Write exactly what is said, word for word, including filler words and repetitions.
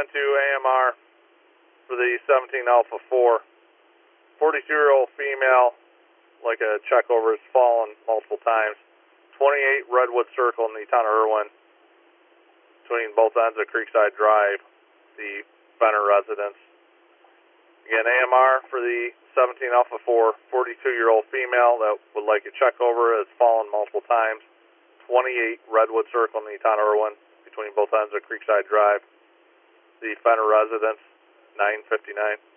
ten two A M R for the seventeen Alpha four. forty-two-year-old female, like a check over, has fallen multiple times. twenty-eight Redwood Circle in the town of Irwin, between both ends of Creekside Drive, the Fenner residence. Again, A M R for the seventeen Alpha four, forty-two-year-old female that would like a check over, has fallen multiple times. twenty-eight Redwood Circle in the town of Irwin, between both ends of Creekside Drive, the Fenner residence, nine fifty-nine.